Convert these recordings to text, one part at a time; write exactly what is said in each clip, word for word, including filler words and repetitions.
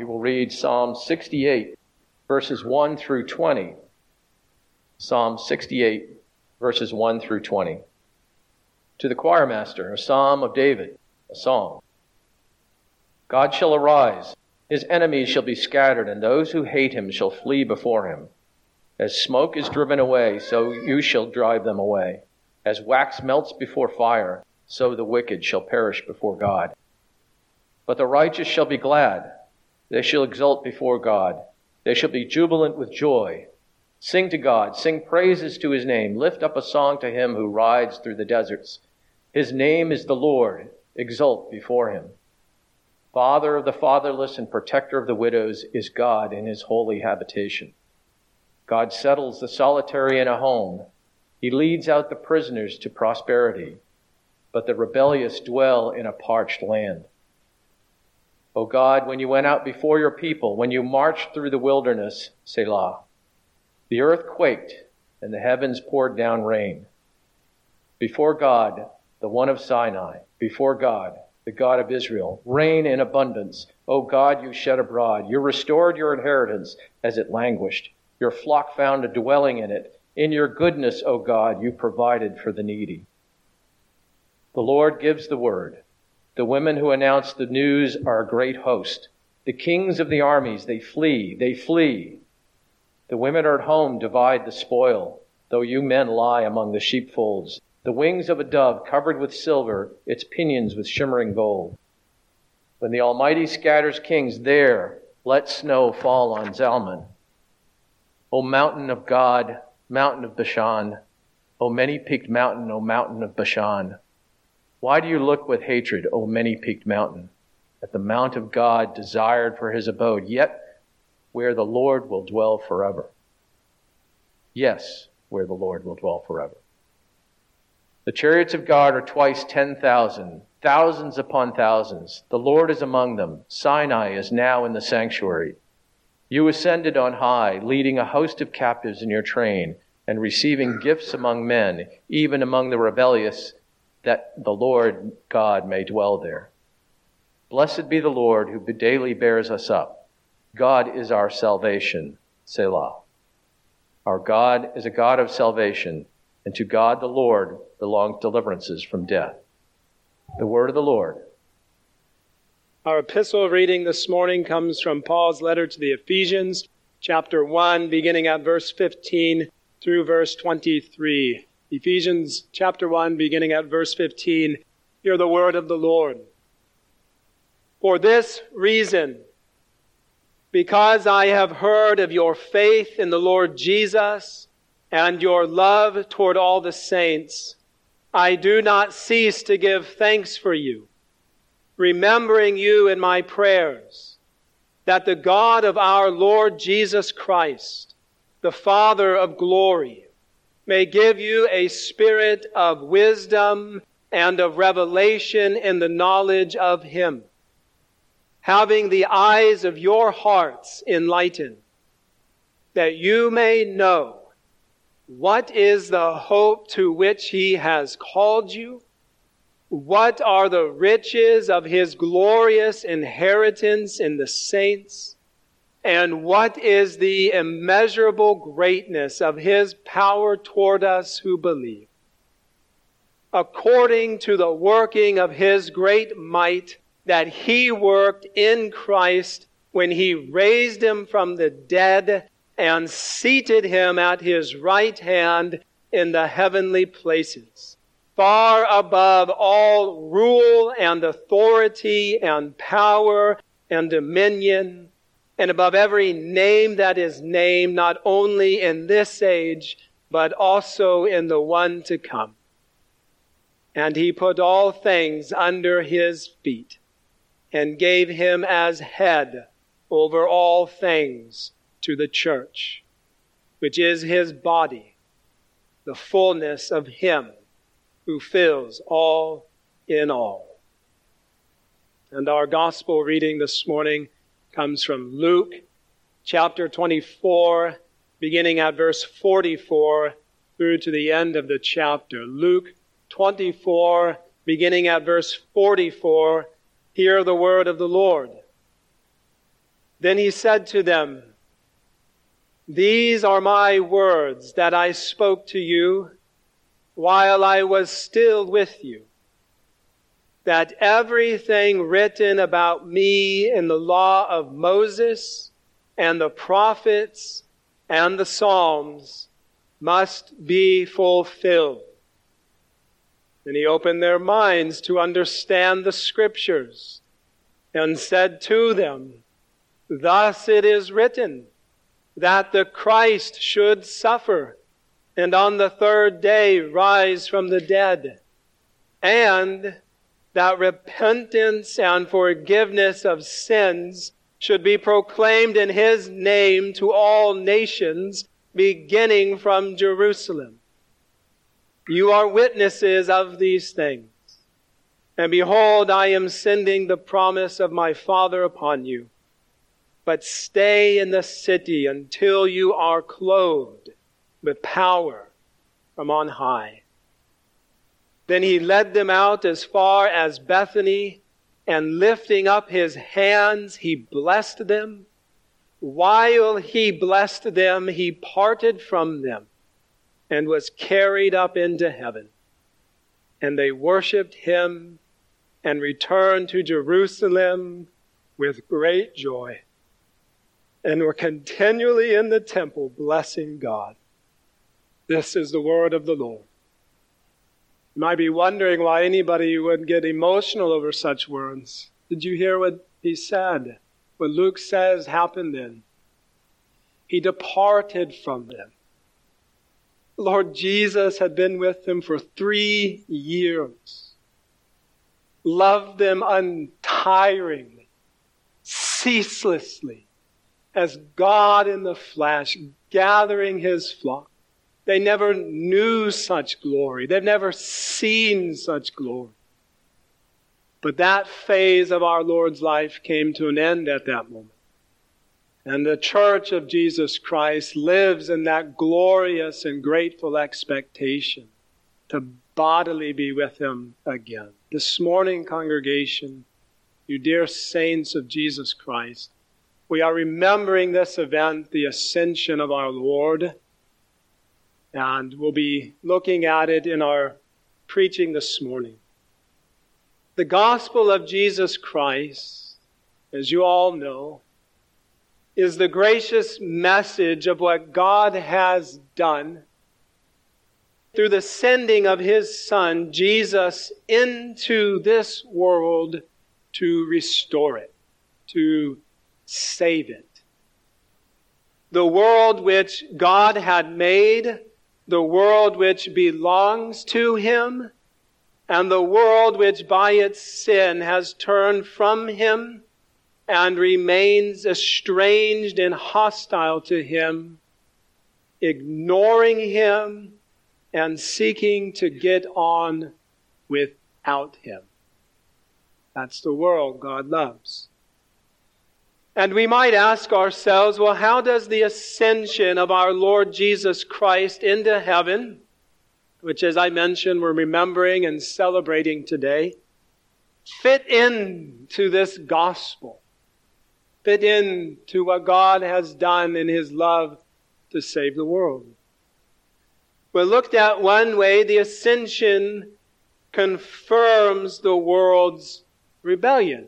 we will read Psalm sixty-eight, verses one through twenty. Psalm sixty-eight, verses one through twenty. To the choir master, a psalm of David, a song. God shall arise, his enemies shall be scattered, and those who hate him shall flee before him. As smoke is driven away, so you shall drive them away. As wax melts before fire, so the wicked shall perish before God. But the righteous shall be glad. They shall exult before God. They shall be jubilant with joy. Sing to God. Sing praises to his name. Lift up a song to him who rides through the deserts. His name is the Lord. Exult before him. Father of the fatherless and protector of the widows is God in his holy habitation. God settles the solitary in a home. He leads out the prisoners to prosperity, but the rebellious dwell in a parched land. O God, when you went out before your people, when you marched through the wilderness, Selah, the earth quaked and the heavens poured down rain. Before God, the one of Sinai, before God, the God of Israel, rain in abundance. O God, you shed abroad. You restored your inheritance as it languished. Your flock found a dwelling in it. In your goodness, O God, you provided for the needy. The Lord gives the word. The women who announce the news are a great host. The kings of the armies, they flee, they flee. The women are at home, divide the spoil, though you men lie among the sheepfolds. The wings of a dove covered with silver, its pinions with shimmering gold. When the Almighty scatters kings, there let snow fall on Zalman. O mountain of God, mountain of Bashan, O many-peaked mountain, O mountain of Bashan. Why do you look with hatred, O many-peaked mountain, at the mount of God desired for his abode, yet where the Lord will dwell forever? Yes, where the Lord will dwell forever. The chariots of God are twice ten thousand, thousands upon thousands. The Lord is among them. Sinai is now in the sanctuary. You ascended on high, leading a host of captives in your train, and receiving gifts among men, even among the rebellious, that the Lord God may dwell there. Blessed be the Lord who daily bears us up. God is our salvation. Selah. Our God is a God of salvation, and to God the Lord belong deliverances from death. The word of the Lord. Our epistle reading this morning comes from Paul's letter to the Ephesians, chapter one, beginning at verse fifteen through verse twenty-three. Ephesians chapter one, beginning at verse fifteen. Hear the word of the Lord. For this reason, because I have heard of your faith in the Lord Jesus and your love toward all the saints, I do not cease to give thanks for you, remembering you in my prayers, that the God of our Lord Jesus Christ, the Father of glory, may give you a spirit of wisdom and of revelation in the knowledge of him, having the eyes of your hearts enlightened, that you may know what is the hope to which he has called you, what are the riches of his glorious inheritance in the saints, and what is the immeasurable greatness of his power toward us who believe, according to the working of his great might that he worked in Christ when he raised him from the dead and seated him at his right hand in the heavenly places, far above all rule and authority and power and dominion, and above every name that is named, not only in this age, but also in the one to come. And he put all things under his feet, and gave him as head over all things to the church, which is his body, the fullness of him who fills all in all. And our gospel reading this morning comes from Luke chapter twenty-four, beginning at verse forty-four through to the end of the chapter. Luke twenty-four, beginning at verse forty-four. Hear the word of the Lord. Then he said to them, "These are my words that I spoke to you while I was still with you, that everything written about me in the law of Moses and the prophets and the Psalms must be fulfilled." And he opened their minds to understand the Scriptures and said to them, "Thus it is written, that the Christ should suffer and on the third day rise from the dead, and that repentance and forgiveness of sins should be proclaimed in his name to all nations, beginning from Jerusalem. You are witnesses of these things. And behold, I am sending the promise of my Father upon you. But stay in the city until you are clothed with power from on high." Then he led them out as far as Bethany, and lifting up his hands, he blessed them. While he blessed them, he parted from them and was carried up into heaven. And they worshipped him and returned to Jerusalem with great joy, and were continually in the temple blessing God. This is the word of the Lord. You might be wondering why anybody would get emotional over such words. Did you hear what he said? What Luke says happened then. He departed from them. Lord Jesus had been with them for three years. Loved them untiringly, ceaselessly, as God in the flesh, gathering his flock. They never knew such glory. They've never seen such glory. But that phase of our Lord's life came to an end at that moment. And the church of Jesus Christ lives in that glorious and grateful expectation to bodily be with him again. This morning, congregation, you dear saints of Jesus Christ, we are remembering this event, the ascension of our Lord, and we'll be looking at it in our preaching this morning. The gospel of Jesus Christ, as you all know, is the gracious message of what God has done through the sending of his Son, Jesus, into this world to restore it, to save it. The world which God had made, the world which belongs to him, and the world which by its sin has turned from him and remains estranged and hostile to him, ignoring him and seeking to get on without him. That's the world God loves. And we might ask ourselves, well, how does the ascension of our Lord Jesus Christ into heaven, which, as I mentioned, we're remembering and celebrating today, fit into this gospel, fit into what God has done in his love to save the world? Well, looked at one way, the ascension confirms the world's rebellion.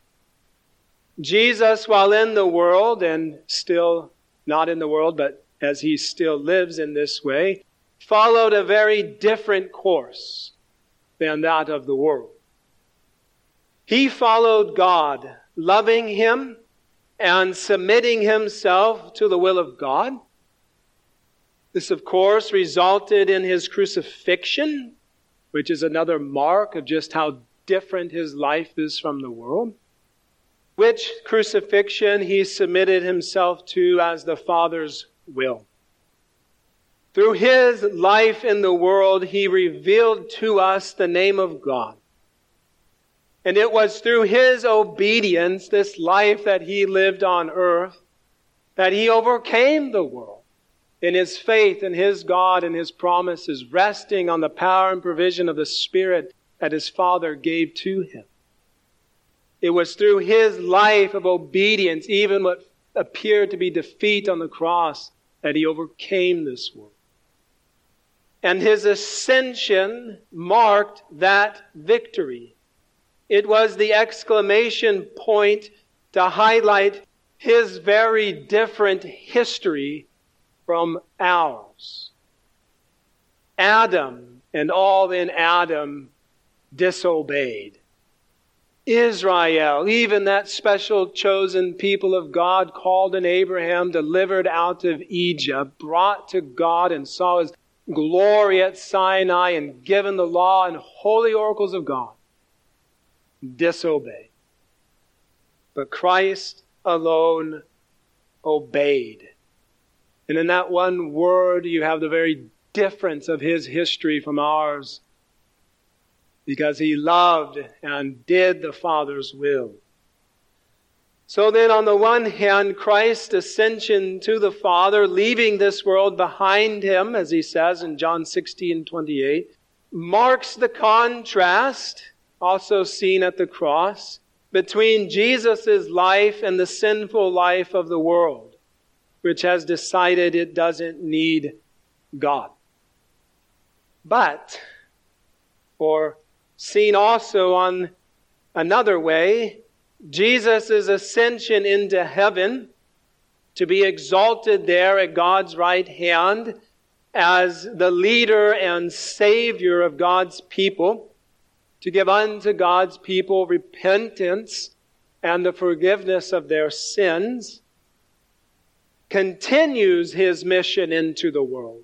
Jesus, while in the world, and still not in the world, but as he still lives in this way, followed a very different course than that of the world. He followed God, loving him and submitting himself to the will of God. This, of course, resulted in his crucifixion, which is another mark of just how different his life is from the world. Which crucifixion he submitted himself to as the Father's will. Through his life in the world, he revealed to us the name of God. And it was through his obedience, this life that he lived on earth, that he overcame the world in his faith in his God and his promises, resting on the power and provision of the Spirit that his Father gave to him. It was through his life of obedience, even what appeared to be defeat on the cross, that he overcame this world. And his ascension marked that victory. It was the exclamation point to highlight his very different history from ours. Adam and all in Adam disobeyed. Israel, even that special chosen people of God called in Abraham, delivered out of Egypt, brought to God and saw his glory at Sinai and given the law and holy oracles of God, disobeyed. But Christ alone obeyed. And in that one word, you have the very difference of his history from ours, because he loved and did the Father's will. So then, on the one hand, Christ's ascension to the Father, leaving this world behind him, as he says in John sixteen twenty-eight, marks the contrast, also seen at the cross, between Jesus' life and the sinful life of the world, which has decided it doesn't need God. But, or seen also on another way, Jesus' ascension into heaven, to be exalted there at God's right hand as the leader and Savior of God's people, to give unto God's people repentance and the forgiveness of their sins, continues his mission into the world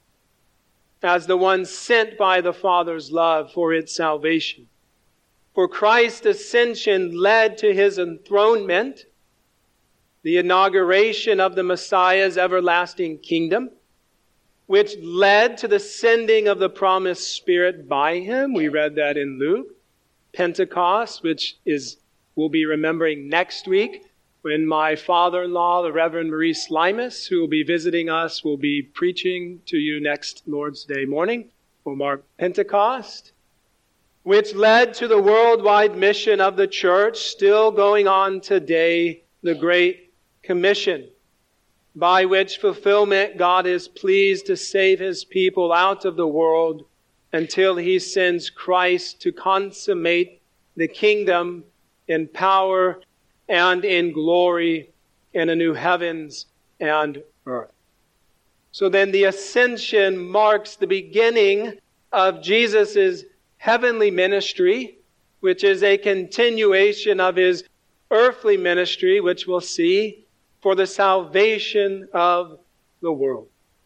as the one sent by the Father's love for its salvation. For Christ's ascension led to his enthronement, the inauguration of the Messiah's everlasting kingdom, which led to the sending of the promised Spirit by him. We read that in Luke. Pentecost, which is we'll be remembering next week, when my father-in-law, the Reverend Maurice Limas, who will be visiting us, will be preaching to you next Lord's Day morning, will mark Pentecost, which led to the worldwide mission of the church, still going on today, the Great Commission, by which fulfillment God is pleased to save his people out of the world until he sends Christ to consummate the kingdom in power and in glory in a new heavens and earth. So then the ascension marks the beginning of Jesus' heavenly ministry, which is a continuation of his earthly ministry, which we'll see, for the salvation of the world.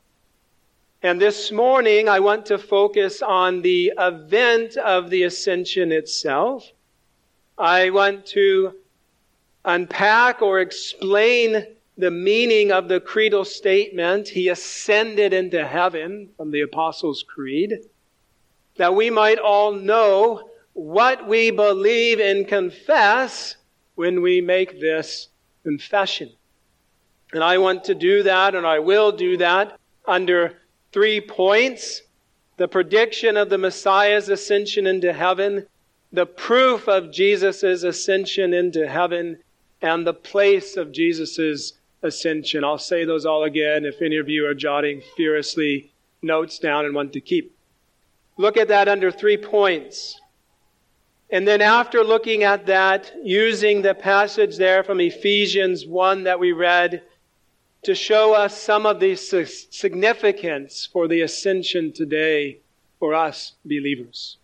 And this morning I want to focus on the event of the ascension itself. I want to unpack or explain the meaning of the creedal statement, he ascended into heaven, from the Apostles' Creed, that we might all know what we believe and confess when we make this confession. And I want to do that, and I will do that, under three points: the prediction of the Messiah's ascension into heaven, the proof of Jesus' ascension into heaven, and the place of Jesus' ascension. I'll say those all again if any of you are jotting furiously notes down and want to keep. Look at that under three points. And then after looking at that, using the passage there from Ephesians one that we read to show us some of the significance for the ascension today for us believers.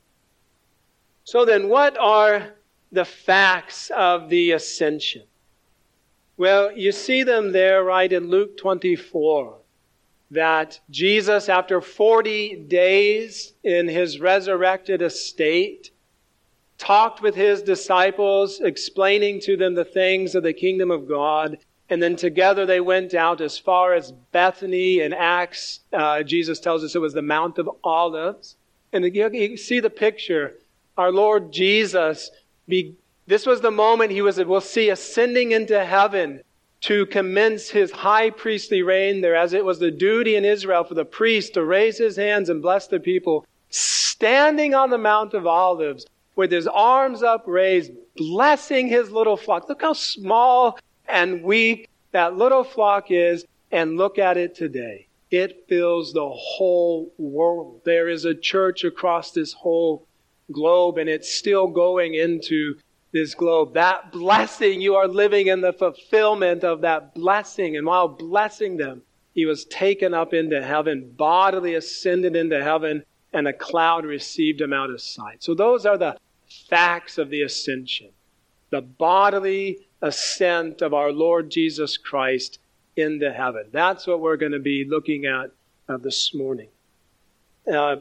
So then, what are the facts of the ascension? Well, you see them there right in Luke twenty-four, that Jesus, after forty days in his resurrected estate, talked with his disciples, explaining to them the things of the kingdom of God, and then together they went out as far as Bethany. In Acts, uh, Jesus tells us it was the Mount of Olives. And you, you see the picture. Our Lord Jesus, be, this was the moment he was, we'll see, ascending into heaven to commence his high priestly reign there, as it was the duty in Israel for the priest to raise his hands and bless the people, standing on the Mount of Olives with his arms upraised, blessing his little flock. Look how small and weak that little flock is, and look at it today. It fills the whole world. There is a church across this whole globe, and it's still going into this globe. That blessing, you are living in the fulfillment of that blessing. And while blessing them, he was taken up into heaven, bodily ascended into heaven, and a cloud received him out of sight. So those are the facts of the ascension. The bodily ascent of our Lord Jesus Christ into heaven. That's what we're going to be looking at uh, this morning. Uh,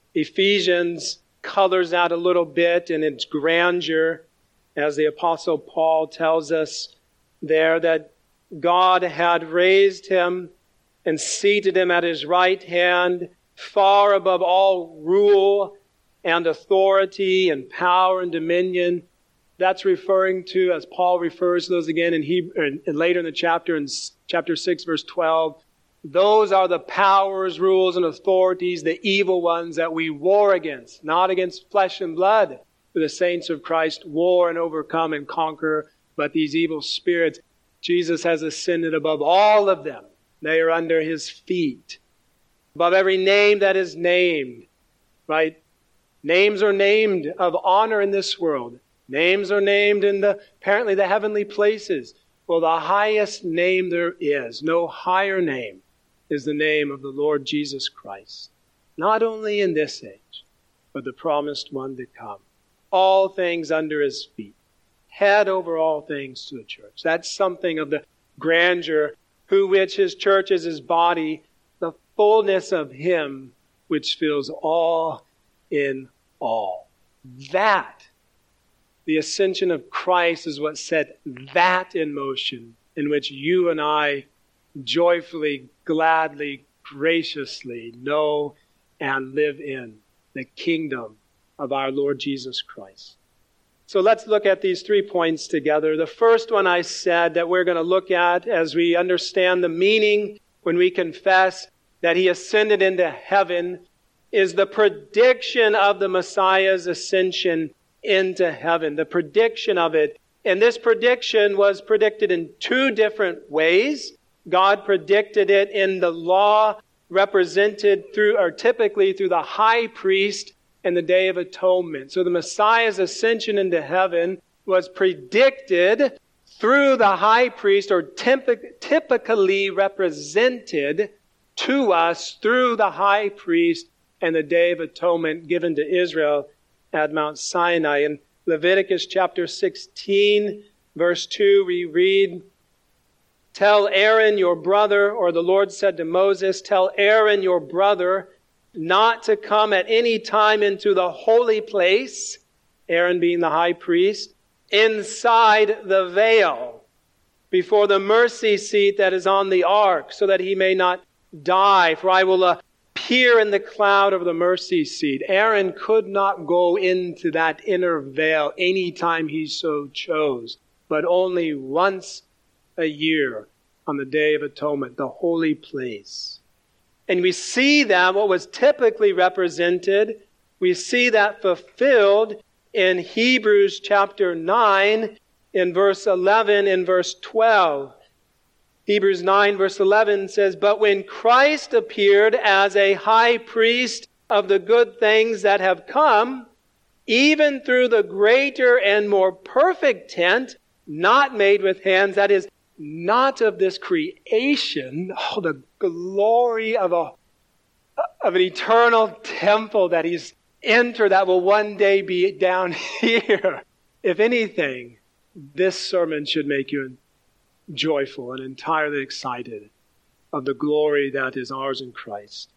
Ephesians colors out a little bit in its grandeur, as the Apostle Paul tells us there that God had raised him and seated him at his right hand, far above all rule and authority and power and dominion. That's referring to, as Paul refers to those again in Hebrew, and later in the chapter, in chapter six, verse twelve, those are the powers, rules, and authorities, the evil ones that we war against, not against flesh and blood, for the saints of Christ war and overcome and conquer, but these evil spirits. Jesus has ascended above all of them. They are under his feet. Above every name that is named, right? Names are named of honor in this world. Names are named in the, apparently the heavenly places. Well, the highest name there is, no higher name, is the name of the Lord Jesus Christ. Not only in this age, but the promised one to come. All things under his feet. Head over all things to the church. That's something of the grandeur, who which his church is his body, the fullness of him which fills all in all. That, the ascension of Christ, is what set that in motion, in which you and I joyfully, gladly, graciously know and live in the kingdom of our Lord Jesus Christ. So let's look at these three points together. The first one I said that we're going to look at as we understand the meaning when we confess that he ascended into heaven is the prediction of the Messiah's ascension into heaven. The prediction of it. And this prediction was predicted in two different ways. God predicted it in the law, represented through, or typically through the high priest in the Day of Atonement. So the Messiah's ascension into heaven was predicted through the high priest, or typ- typically represented to us through the high priest and the Day of Atonement given to Israel at Mount Sinai. In Leviticus chapter sixteen, verse two, we read, "Tell Aaron your brother," or the Lord said to Moses, "Tell Aaron your brother not to come at any time into the holy place," Aaron being the high priest, "inside the veil, before the mercy seat that is on the ark, so that he may not die. For I will appear in the cloud of the mercy seat." Aaron could not go into that inner veil any time he so chose, but only once a year on the Day of Atonement, the holy place. And we see that what was typically represented, we see that fulfilled in Hebrews chapter nine, in verse eleven and verse twelve. Hebrews nine verse eleven says, "But when Christ appeared as a high priest of the good things that have come, even through the greater and more perfect tent, not made with hands," that is, not of this creation, oh, the glory of a of an eternal temple that he's entered that will one day be down here. If anything, this sermon should make you joyful and entirely excited of the glory that is ours in Christ.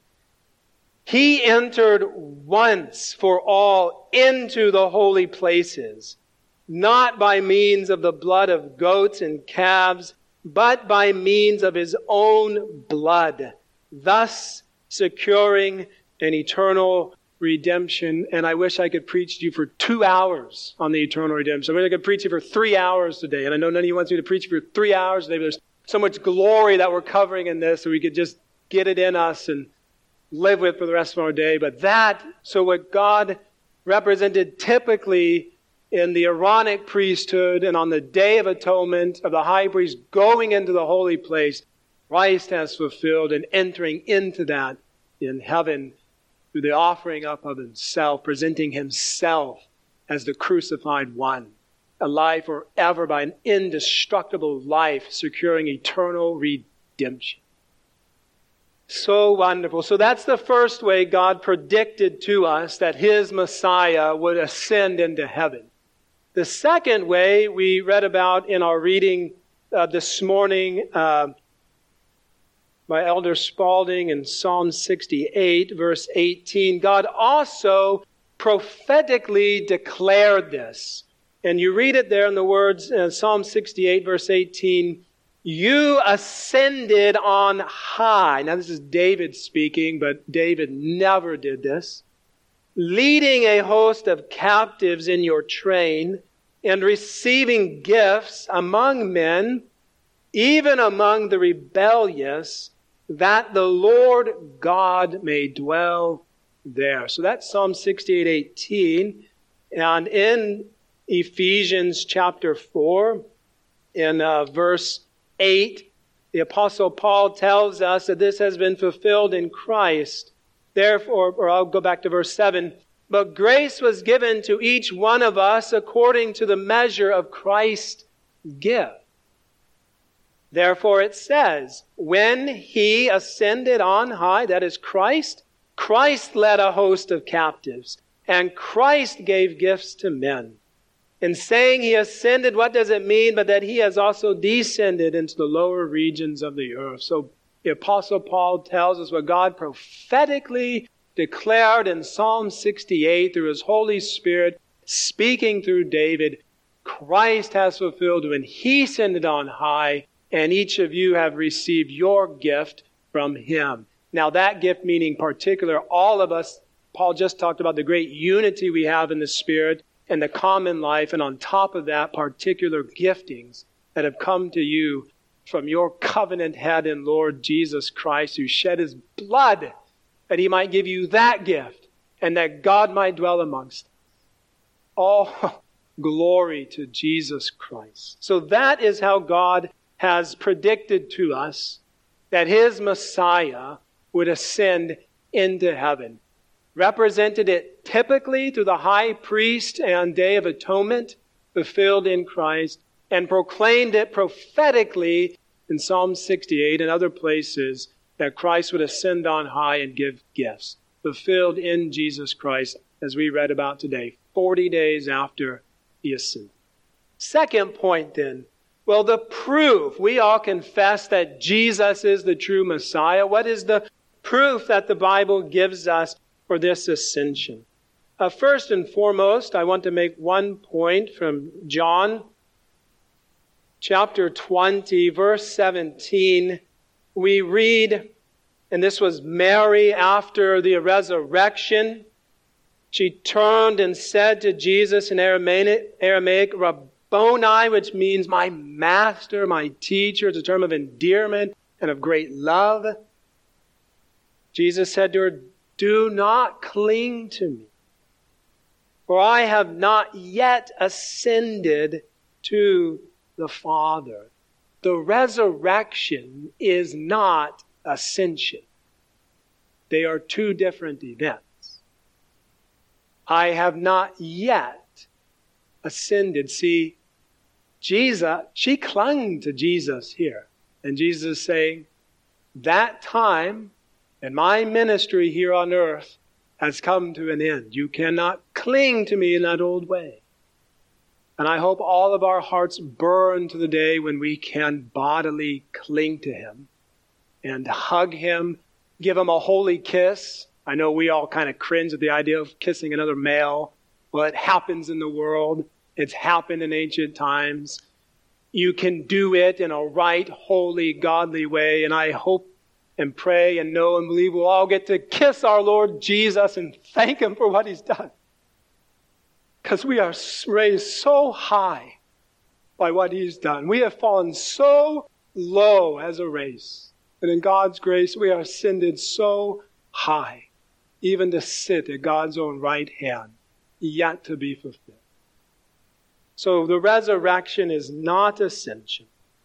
He entered once for all into the holy places, not by means of the blood of goats and calves, but by means of his own blood, thus securing an eternal redemption. And I wish I could preach to you for two hours on the eternal redemption. I wish I could preach to you for three hours today. And I know none of you wants me to preach for three hours today, but there's so much glory that we're covering in this, so we could just get it in us and live with for the rest of our day. But that, so what God represented typically in the Aaronic priesthood and on the Day of Atonement of the high priest going into the holy place, Christ has fulfilled and entering into that in heaven through the offering up of himself, presenting himself as the crucified one, alive forever by an indestructible life, securing eternal redemption. So wonderful. So that's the first way God predicted to us that his Messiah would ascend into heaven. The second way we read about in our reading uh, this morning uh, by Elder Spalding in Psalm sixty-eight, verse eighteen, God also prophetically declared this. And you read it there in the words in Psalm sixty-eight, verse eighteen, you ascended on high. Now this is David speaking, but David never did this. Leading a host of captives in your train and receiving gifts among men, even among the rebellious, that the Lord God may dwell there. So that's Psalm sixty-eight, eighteen. And in Ephesians chapter four, in uh, verse eight, the Apostle Paul tells us that this has been fulfilled in Christ. Therefore, or I'll go back to verse seven, but grace was given to each one of us according to the measure of Christ's gift. Therefore it says, when he ascended on high, that is Christ, Christ led a host of captives, and Christ gave gifts to men. In saying he ascended, what does it mean? But that he has also descended into the lower regions of the earth. So the Apostle Paul tells us what God prophetically declared in Psalm sixty-eight through his Holy Spirit, speaking through David. Christ has fulfilled when he ascended on high, and each of you have received your gift from him. Now that gift meaning particular, all of us, Paul just talked about the great unity we have in the Spirit and the common life, and on top of that, particular giftings that have come to you from your covenant head in Lord Jesus Christ, who shed his blood that he might give you that gift and that God might dwell amongst us. All glory to Jesus Christ. So that is how God has predicted to us that his Messiah would ascend into heaven. Represented it typically through the high priest and Day of Atonement, fulfilled in Christ, and proclaimed it prophetically in Psalm sixty-eight and other places that Christ would ascend on high and give gifts, fulfilled in Jesus Christ, as we read about today, forty days after he ascended. Second point then, well, the proof. We all confess that Jesus is the true Messiah. What is the proof that the Bible gives us for this ascension? Uh, first and foremost, I want to make one point from John chapter twenty, verse seventeen. We read, and this was Mary after the resurrection. She turned and said to Jesus in Aramaic, Aramaic Rabboni, which means my master, my teacher. It's a term of endearment and of great love. Jesus said to her, do not cling to me, for I have not yet ascended to the Father. The resurrection is not ascension. They are two different events. I have not yet ascended. See, Jesus, she clung to Jesus here. And Jesus is saying, that time and my ministry here on earth has come to an end. You cannot cling to me in that old way. And I hope all of our hearts burn to the day when we can bodily cling to him and hug him, give him a holy kiss. I know we all kind of cringe at the idea of kissing another male. Well, it happens in the world. It's happened in ancient times. You can do it in a right, holy, godly way. And I hope and pray and know and believe we'll all get to kiss our Lord Jesus and thank him for what he's done. Because we are raised so high by what he's done. We have fallen so low as a race. And in God's grace, we are ascended so high, even to sit at God's own right hand, yet to be fulfilled. So the resurrection is not ascension.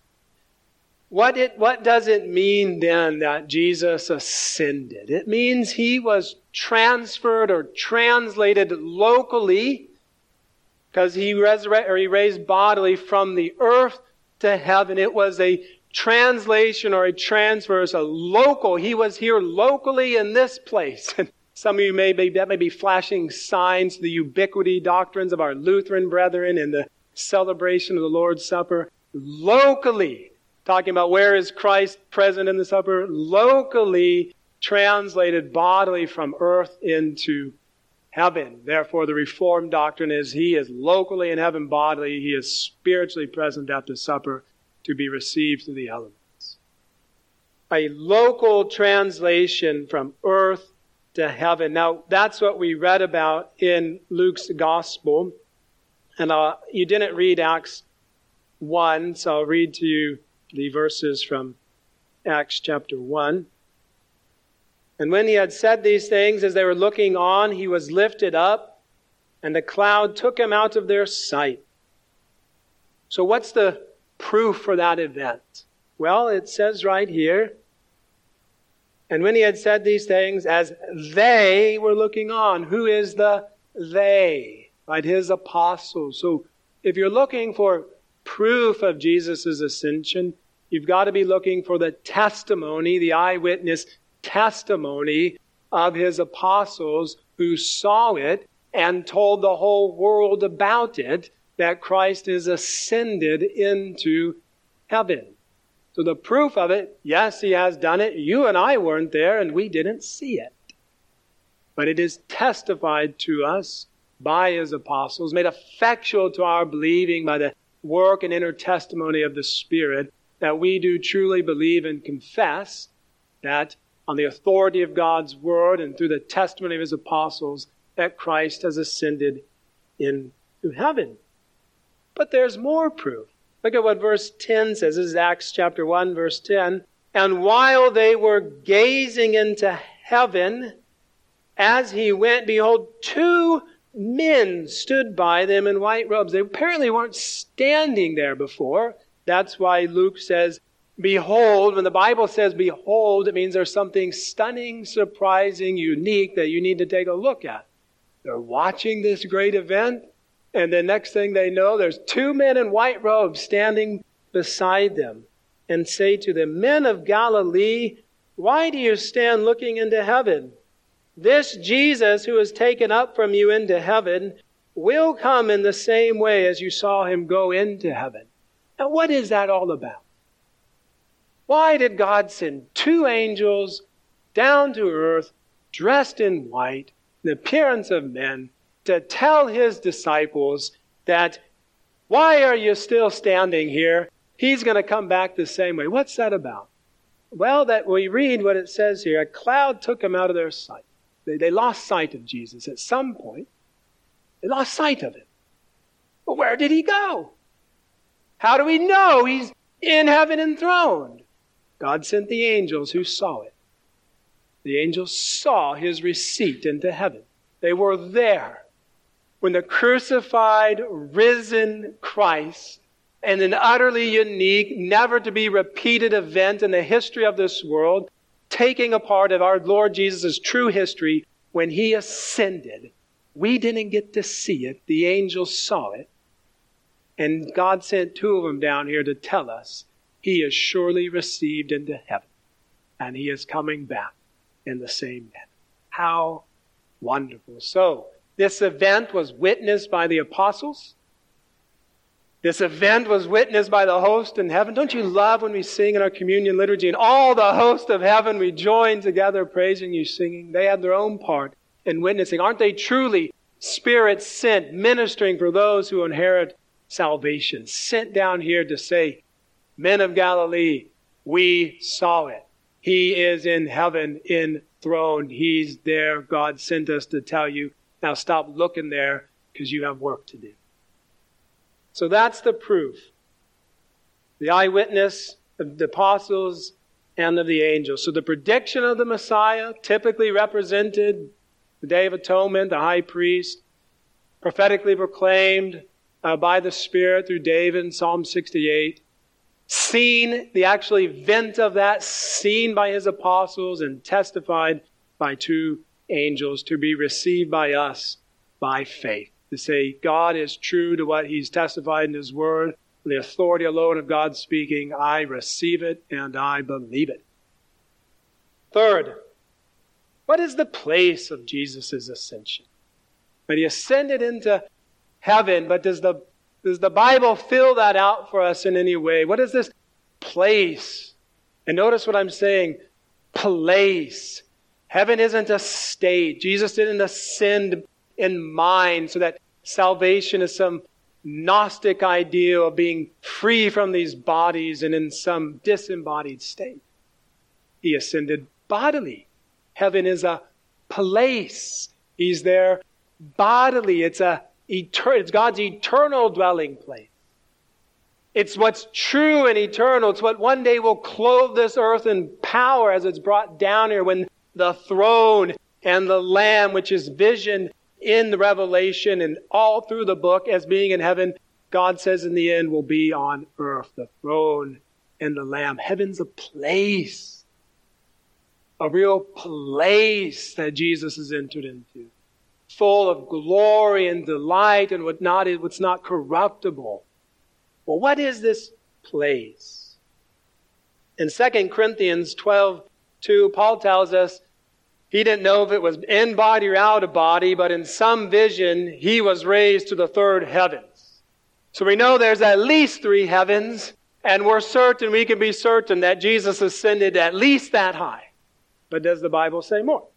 What it, what does it mean then that Jesus ascended? It means he was transferred or translated locally, because he resurrected or he raised bodily from the earth to heaven. It was a translation or a transfer, it's a local. He was here locally in this place. Some of you may be, that may be flashing signs, the ubiquity doctrines of our Lutheran brethren in the celebration of the Lord's Supper. Locally, talking about where is Christ present in the supper? Locally translated bodily from earth into heaven. Therefore, the Reformed doctrine is he is locally in heaven bodily. He is spiritually present at the supper to be received through the elements. A local translation from earth to heaven. Now, that's what we read about in Luke's gospel. And uh, you didn't read Acts one, so I'll read to you the verses from Acts chapter one. And when he had said these things, as they were looking on, he was lifted up, and a cloud took him out of their sight. So what's the proof for that event? Well, it says right here, and when he had said these things, as they were looking on. Who is the they? Right, his apostles. So if you're looking for proof of Jesus' ascension, you've got to be looking for the testimony, the eyewitness testimony of his apostles who saw it and told the whole world about it, that Christ is ascended into heaven. So the proof of it, yes, he has done it. You and I weren't there and we didn't see it. But it is testified to us by his apostles, made effectual to our believing by the work and inner testimony of the Spirit, that we do truly believe and confess that on the authority of God's word and through the testimony of his apostles, that Christ has ascended into heaven. But there's more proof. Look at what verse ten says. This is Acts chapter one, verse ten. And while they were gazing into heaven, as he went, behold, two men stood by them in white robes. They apparently weren't standing there before. That's why Luke says, behold. When the Bible says behold, it means there's something stunning, surprising, unique that you need to take a look at. They're watching this great event, and the next thing they know, there's two men in white robes standing beside them and say to them, Men of Galilee, why do you stand looking into heaven? This Jesus who is taken up from you into heaven will come in the same way as you saw him go into heaven. Now, what is that all about? Why did God send two angels down to earth, dressed in white, the appearance of men, to tell his disciples that, why are you still standing here? He's going to come back the same way. What's that about? Well, that we read what it says here. A cloud took him out of their sight. They, they lost sight of Jesus at some point. They lost sight of him. But where did he go? How do we know he's in heaven enthroned? God sent the angels who saw it. The angels saw his receipt into heaven. They were there when the crucified, risen Christ, and an utterly unique, never to be repeated event in the history of this world, taking a part of our Lord Jesus' true history, when he ascended. We didn't get to see it. The angels saw it. And God sent two of them down here to tell us he is surely received into heaven. And he is coming back in the same manner. How wonderful. So, this event was witnessed by the apostles. This event was witnessed by the host in heaven. Don't you love when we sing in our communion liturgy and all the host of heaven, we join together praising you, singing? They had their own part in witnessing. Aren't they truly Spirit sent, ministering for those who inherit salvation? Sent down here to say, Men of Galilee, we saw it. He is in heaven enthroned. He's there. God sent us to tell you. Now stop looking there because you have work to do. So that's the proof. The eyewitness of the apostles and of the angels. So the prediction of the Messiah typically represented the Day of Atonement, the high priest, prophetically proclaimed uh, by the Spirit through David in Psalm sixty-eight. Seen, the actual event of that, seen by his apostles and testified by two angels, to be received by us by faith. To say God is true to what he's testified in his word, the authority alone of God speaking, I receive it and I believe it. Third, what is the place of Jesus' ascension? When he ascended into heaven, but does the Does the Bible fill that out for us in any way? What is this place? And notice what I'm saying. Place. Heaven isn't a state. Jesus didn't ascend in mind so that salvation is some Gnostic idea of being free from these bodies and in some disembodied state. He ascended bodily. Heaven is a place. He's there bodily. It's a Etern- it's God's eternal dwelling place. It's what's true and eternal. It's what one day will clothe this earth in power as it's brought down here when the throne and the Lamb, which is vision in the Revelation and all through the book as being in heaven, God says in the end will be on earth. The throne and the Lamb. Heaven's a place. A real place that Jesus has entered into. Full of glory and delight and what not, what's not corruptible. Well, what is this place? In Second Corinthians twelve two, Paul tells us he didn't know if it was in body or out of body, but in some vision he was raised to the third heavens. So we know there's at least three heavens, and we're certain, we can be certain that Jesus ascended at least that high. But does the Bible say more?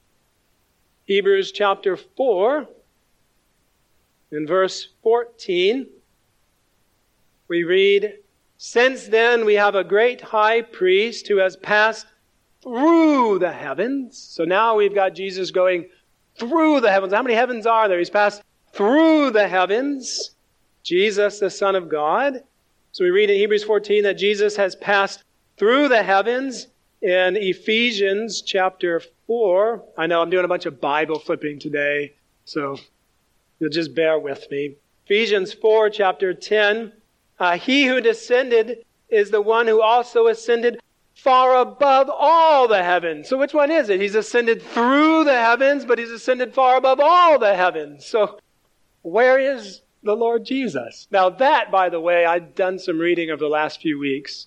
Hebrews chapter four, in verse fourteen, we read, Since then we have a great high priest who has passed through the heavens. So now we've got Jesus going through the heavens. How many heavens are there? He's passed through the heavens. Jesus, the Son of God. So we read in Hebrews fourteen that Jesus has passed through the heavens. In Ephesians chapter four, I know I'm doing a bunch of Bible flipping today, so you'll just bear with me. Ephesians four, chapter ten, uh, He who descended is the one who also ascended far above all the heavens. So which one is it? He's ascended through the heavens, but he's ascended far above all the heavens. So where is the Lord Jesus? Now that, by the way, I've done some reading over the last few weeks.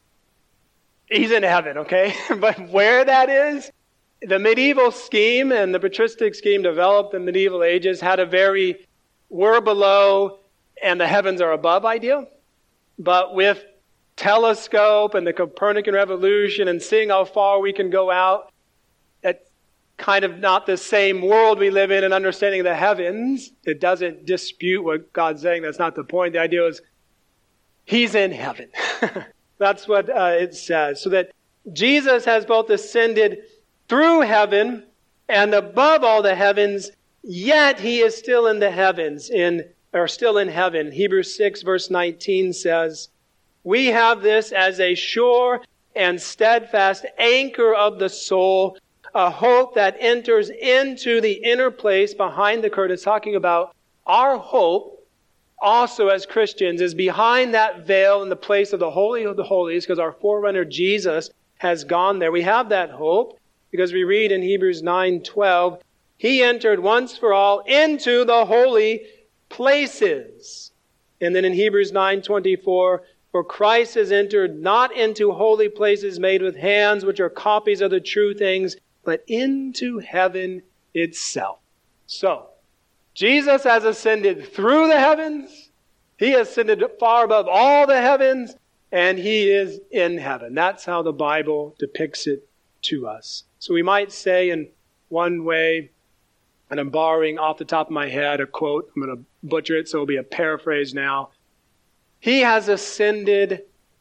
He's in heaven, okay? But where that is, the medieval scheme and the patristic scheme developed in medieval ages had a very we're below and the heavens are above idea. But with telescope and the Copernican revolution and seeing how far we can go out, that's kind of not the same world we live in and understanding the heavens. It doesn't dispute what God's saying. That's not the point. The idea is he's in heaven. That's what uh, it says. So that Jesus has both ascended through heaven and above all the heavens, yet he is still in the heavens, in or still in heaven. Hebrews six verse nineteen says, We have this as a sure and steadfast anchor of the soul, a hope that enters into the inner place behind the curtain. It's talking about our hope also as Christians is behind that veil in the place of the Holy of the Holies, because our forerunner Jesus has gone there. We have that hope because we read in Hebrews nine twelve, He entered once for all into the holy places. And then in Hebrews nine twenty-four, For Christ has entered not into holy places made with hands, which are copies of the true things, but into heaven itself. So, Jesus has ascended through the heavens. He ascended far above all the heavens, and he is in heaven. That's how the Bible depicts it to us. So we might say in one way, and I'm borrowing off the top of my head a quote. I'm going to butcher it, so it'll be a paraphrase now. He has ascended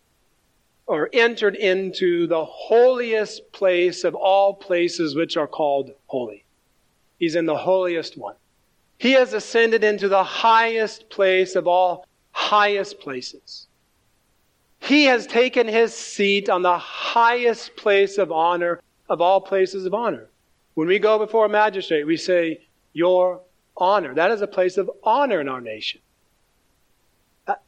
or entered into the holiest place of all places which are called holy. He's in the holiest one. He has ascended into the highest place of all highest places. He has taken his seat on the highest place of honor of all places of honor. When we go before a magistrate, we say, Your honor. That is a place of honor in our nation.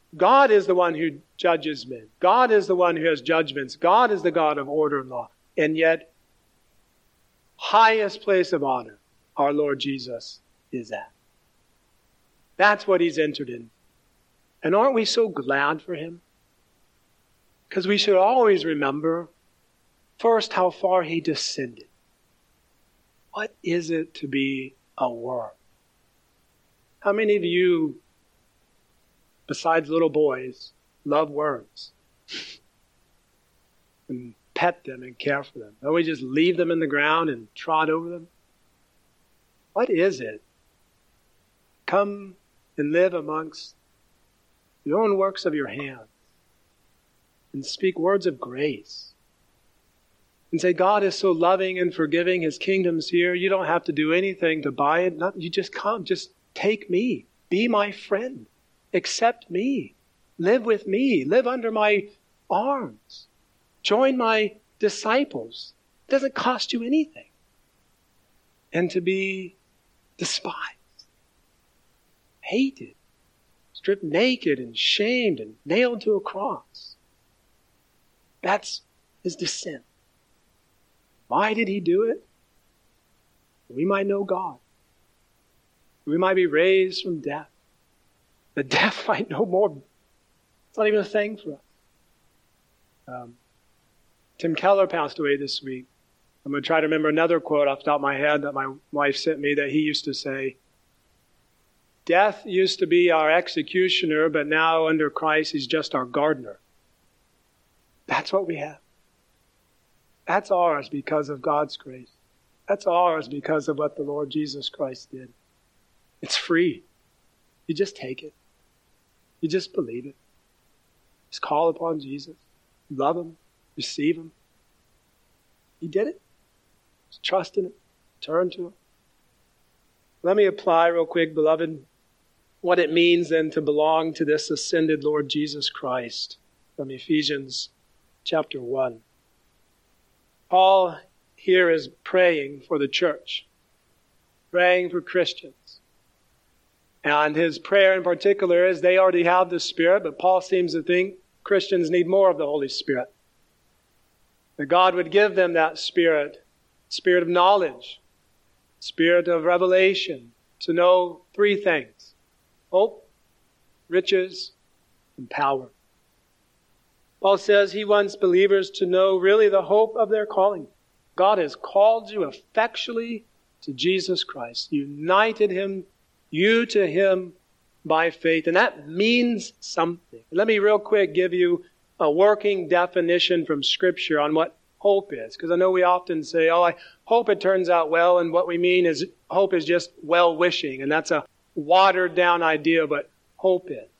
God is the one who judges men. God is the one who has judgments. God is the God of order and law. And yet, highest place of honor, our Lord Jesus is at. That's what he's entered in. And aren't we so glad for him? Because we should always remember, first, how far he descended. What is it to be a worm? How many of you, besides little boys, love worms? And pet them and care for them? Don't we just leave them in the ground and trot over them? What is it? Come and live amongst the own works of your hands and speak words of grace. And say, God is so loving and forgiving. His kingdom's here. You don't have to do anything to buy it. Not, you just come. Just take me. Be my friend. Accept me. Live with me. Live under my arms. Join my disciples. It doesn't cost you anything. And to be despised, hated, stripped naked and shamed and nailed to a cross. That's his descent. Why did he do it? We might know God. We might be raised from death. The death might no more. It's not even a thing for us. Um, Tim Keller passed away this week. I'm going to try to remember another quote off the top of my head that my wife sent me that he used to say. Death used to be our executioner, but now under Christ, he's just our gardener. That's what we have. That's ours because of God's grace. That's ours because of what the Lord Jesus Christ did. It's free. You just take it. You just believe it. Just call upon Jesus. Love him. Receive him. He did it. Just trust in him. Turn to him. Let me apply real quick, beloved, what it means then to belong to this ascended Lord Jesus Christ from Ephesians chapter one. Paul here is praying for the church, praying for Christians. And his prayer in particular is they already have the Spirit, but Paul seems to think Christians need more of the Holy Spirit. That God would give them that Spirit, Spirit of knowledge, Spirit of revelation, to know three things: hope, riches, and power. Paul says he wants believers to know really the hope of their calling. God has called you effectually to Jesus Christ, united him, you to him by faith. And that means something. Let me real quick give you a working definition from Scripture on what hope is. Because I know we often say, oh, I hope it turns out well. And what we mean is hope is just well-wishing. And that's a watered down idea, but hope is.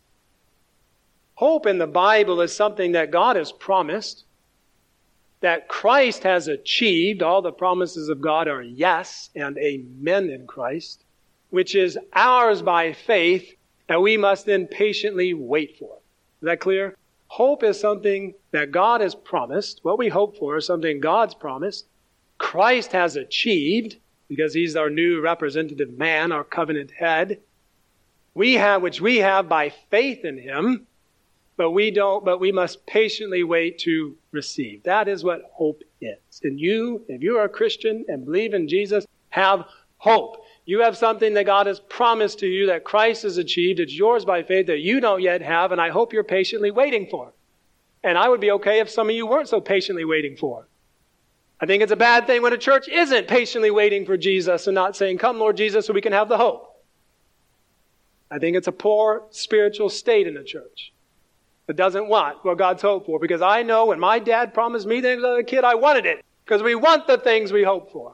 Hope in the Bible is something that God has promised, that Christ has achieved. All the promises of God are yes and amen in Christ, which is ours by faith, that we must then patiently wait for. Is that clear? Hope is something that God has promised. What we hope for is something God's promised. Christ has achieved, because he's our new representative man, our covenant head. We have, which we have by faith in him, but we don't, but we must patiently wait to receive. That is what hope is. And you, if you are a Christian and believe in Jesus, have hope. You have something that God has promised to you that Christ has achieved. It's yours by faith that you don't yet have, and I hope you're patiently waiting for. And I would be okay if some of you weren't so patiently waiting for. I think it's a bad thing when a church isn't patiently waiting for Jesus and not saying, come, Lord Jesus, so we can have the hope. I think it's a poor spiritual state in a church that doesn't want what God's hoped for. Because I know when my dad promised me things as a kid, I wanted it. Because we want the things we hope for.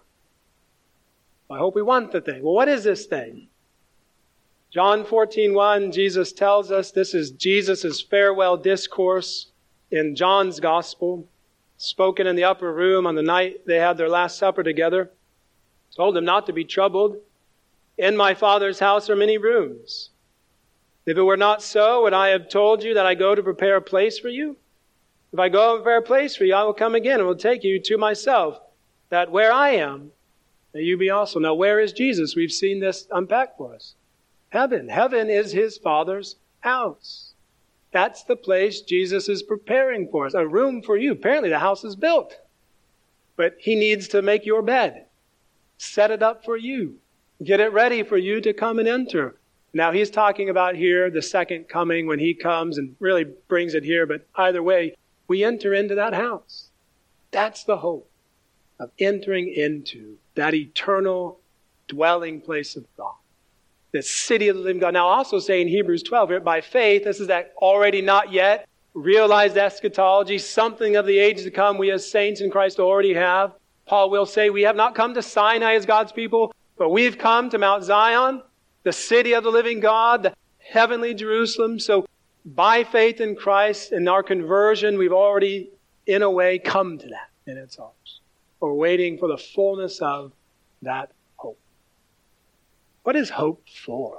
I hope we want the thing. Well, what is this thing? John fourteen one, Jesus tells us, this is Jesus' farewell discourse in John's gospel, spoken in the upper room on the night they had their last supper together. Told them not to be troubled. In my Father's house are many rooms. If it were not so, would I have told you that I go to prepare a place for you? If I go and prepare a place for you, I will come again and will take you to myself, that where I am, that you be also. Now, where is Jesus? We've seen this unpacked for us. Heaven. Heaven is his Father's house. That's the place Jesus is preparing for us. A room for you. Apparently the house is built. But he needs to make your bed. Set it up for you. Get it ready for you to come and enter. Now he's talking about here the second coming when he comes and really brings it here. But either way, we enter into that house. That's the hope of entering into that eternal dwelling place of God. The city of the living God. Now also say in Hebrews twelve, by faith, this is that already not yet realized eschatology, something of the age to come we as saints in Christ already have. Paul will say, we have not come to Sinai as God's people, but we've come to Mount Zion, the city of the living God, the heavenly Jerusalem. So by faith in Christ and our conversion, we've already, in a way, come to that. And it's ours. We're waiting for the fullness of that hope. What is hope for?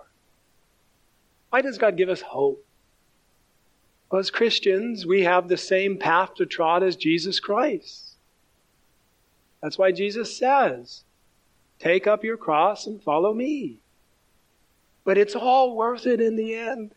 Why does God give us hope? Well, as Christians, we have the same path to trod as Jesus Christ. That's why Jesus says, take up your cross and follow me. But it's all worth it in the end.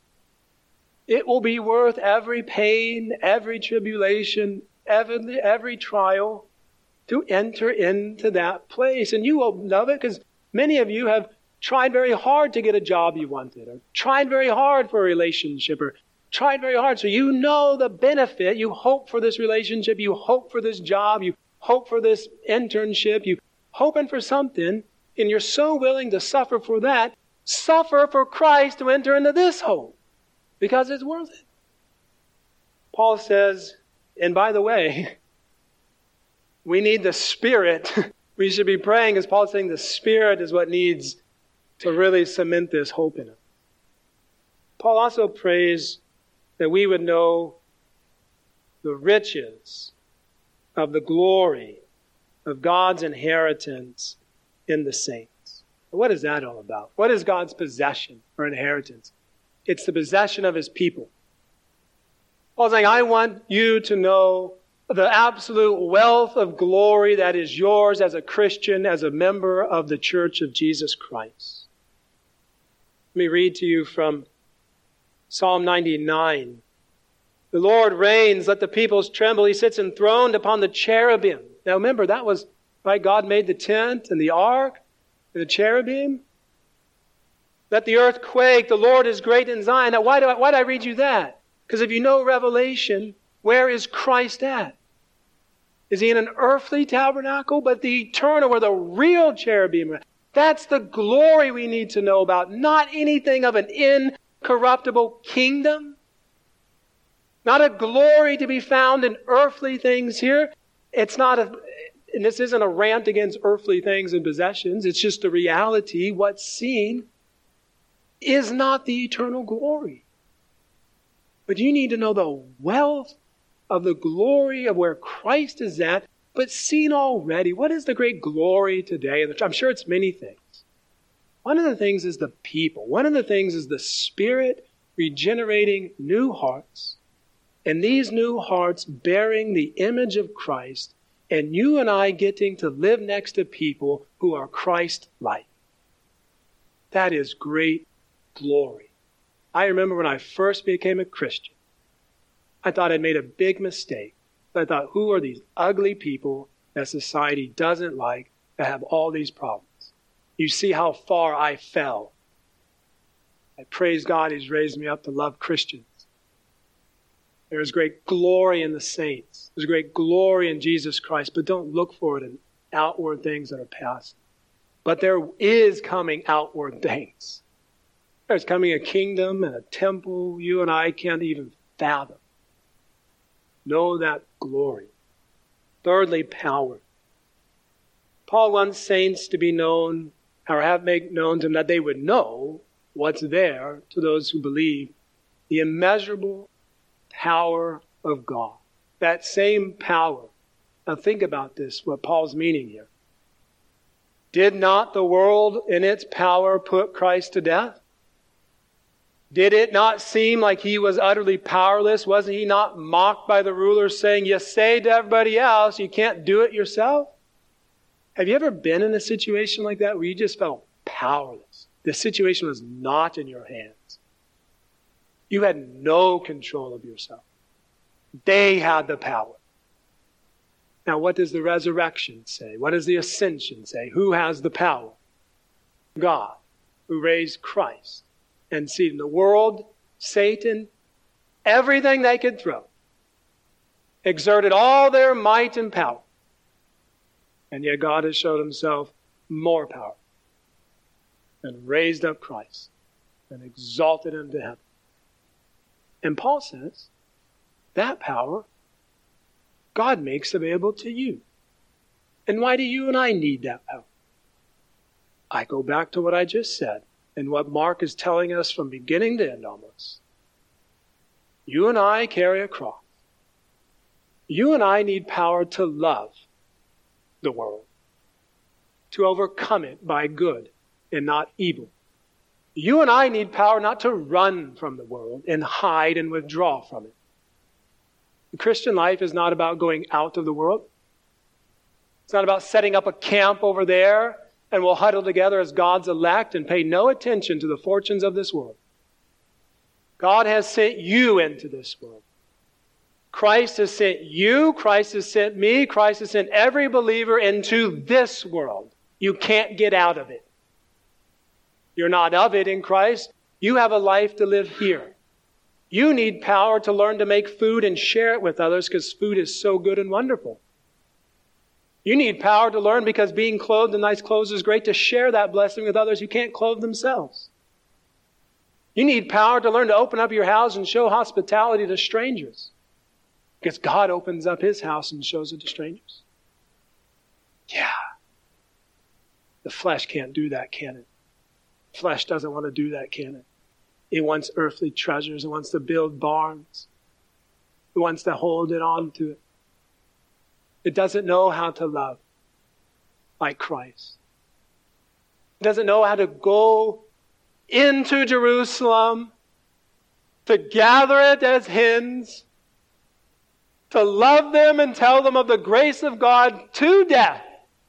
It will be worth every pain, every tribulation, every, every trial to enter into that place. And you will love it because many of you have tried very hard to get a job you wanted, or tried very hard for a relationship, or tried very hard. So you know the benefit. You hope for this relationship. You hope for this job. You hope for this internship. You hoping for something, and you're so willing to suffer for that. Suffer for Christ to enter into this hope, because it's worth it. Paul says, and by the way, we need the Spirit. We should be praying, as Paul's saying, the Spirit is what needs to really cement this hope in us. Paul also prays that we would know the riches of the glory of God's inheritance in the saints. What is that all about? What is God's possession or inheritance? It's the possession of his people. Paul's saying, I want you to know the absolute wealth of glory that is yours as a Christian, as a member of the Church of Jesus Christ. Let me read to you from Psalm ninety-nine. The Lord reigns, let the peoples tremble. He sits enthroned upon the cherubim. Now remember, that was, right, God made the tent and the ark and the cherubim. Let the earth quake. The Lord is great in Zion. Now why do I, why do I read you that? Because if you know Revelation, where is Christ at? Is he in an earthly tabernacle? But the eternal, where the real cherubim are. That's the glory we need to know about. Not anything of an incorruptible kingdom. Not a glory to be found in earthly things here. It's not a, and this isn't a rant against earthly things and possessions. It's just the reality. What's seen is not the eternal glory. But you need to know the wealth of the glory of where Christ is at, but seen already. What is the great glory today? I'm sure it's many things. One of the things is the people. One of the things is the Spirit regenerating new hearts. And these new hearts bearing the image of Christ, and you and I getting to live next to people who are Christ-like. That is great glory. I remember when I first became a Christian, I thought I'd made a big mistake. I thought, who are these ugly people that society doesn't like that have all these problems? You see how far I fell. I praise God He's raised me up to love Christians. There is great glory in the saints. There's great glory in Jesus Christ, but don't look for it in outward things that are past. But there is coming outward things. There's coming a kingdom and a temple you and I can't even fathom. Know that glory. Thirdly, power. Paul wants saints to be known, or have made known to them, that they would know what's there to those who believe. The immeasurable power of God. That same power. Now think about this, what Paul's meaning here. Did not the world in its power put Christ to death? Did it not seem like he was utterly powerless? Wasn't he not mocked by the rulers, saying, you say to everybody else, you can't do it yourself? Have you ever been in a situation like that where you just felt powerless? The situation was not in your hands. You had no control of yourself. They had the power. Now, what does the resurrection say? What does the ascension say? Who has the power? God, who raised Christ and seated the world, Satan, everything they could throw, exerted all their might and power. And yet God has showed himself more powerful and raised up Christ and exalted him to heaven. And Paul says, that power God makes available to you. And why do you and I need that power? I go back to what I just said and what Mark is telling us from beginning to end almost. You and I carry a cross. You and I need power to love the world, to overcome it by good and not evil. You and I need power not to run from the world and hide and withdraw from it. The Christian life is not about going out of the world. It's not about setting up a camp over there and we'll huddle together as God's elect and pay no attention to the fortunes of this world. God has sent you into this world. Christ has sent you, Christ has sent me, Christ has sent every believer into this world. You can't get out of it. You're not of it in Christ. You have a life to live here. You need power to learn to make food and share it with others because food is so good and wonderful. You need power to learn because being clothed in nice clothes is great to share that blessing with others who can't clothe themselves. You need power to learn to open up your house and show hospitality to strangers because God opens up his house and shows it to strangers. Yeah. The flesh can't do that, can it? The flesh doesn't want to do that, can it? It wants earthly treasures. It wants to build barns. It wants to hold it on to it. It doesn't know how to love like Christ. It doesn't know how to go into Jerusalem, to gather it as hens, to love them and tell them of the grace of God to death.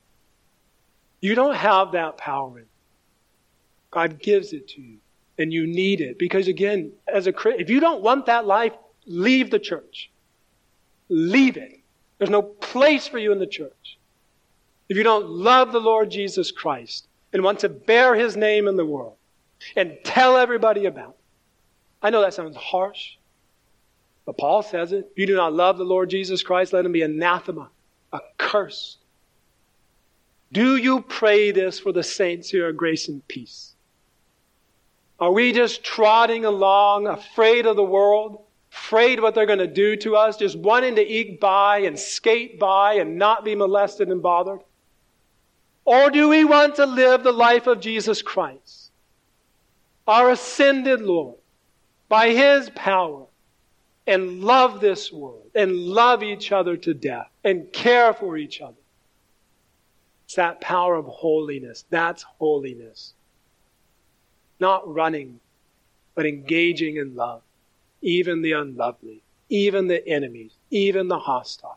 You don't have that power in you. God gives it to you, and you need it. Because again, as a Christian, if you don't want that life, leave the church. Leave it. There's no place for you in the church. If you don't love the Lord Jesus Christ and want to bear his name in the world and tell everybody about it. I know that sounds harsh, but Paul says it. If you do not love the Lord Jesus Christ, let him be anathema, accursed. Do you pray this for the saints here at Grace and Peace? Are we just trotting along, afraid of the world? Afraid what they're going to do to us, just wanting to eke by and skate by and not be molested and bothered? Or do we want to live the life of Jesus Christ, our ascended Lord, by his power, and love this world, and love each other to death, and care for each other? It's that power of holiness. That's holiness. Not running, but engaging in love. Even the unlovely, even the enemies, even the hostile.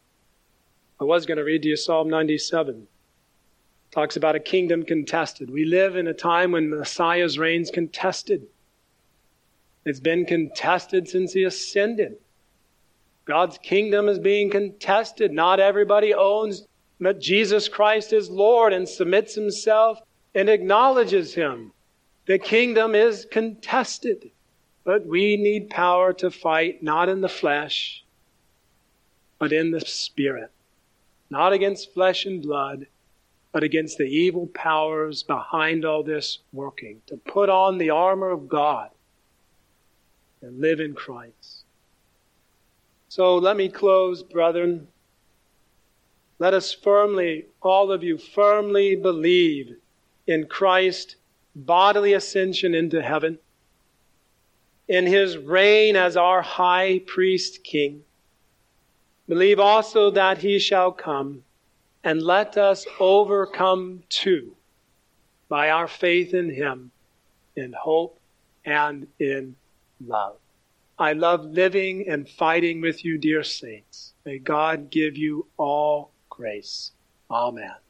I was going to read to you Psalm ninety-seven. It talks about a kingdom contested. We live in a time when Messiah's reign's contested. It's been contested since he ascended. God's kingdom is being contested. Not everybody owns that Jesus Christ is Lord and submits himself and acknowledges him. The kingdom is contested. But we need power to fight, not in the flesh, but in the Spirit. Not against flesh and blood, but against the evil powers behind all this working. To put on the armor of God and live in Christ. So let me close, brethren. Let us firmly, all of you, firmly believe in Christ's bodily ascension into heaven, in his reign as our high priest king. Believe also that he shall come, and let us overcome too by our faith in him, in hope and in love. I love living and fighting with you, dear saints. May God give you all grace. Amen.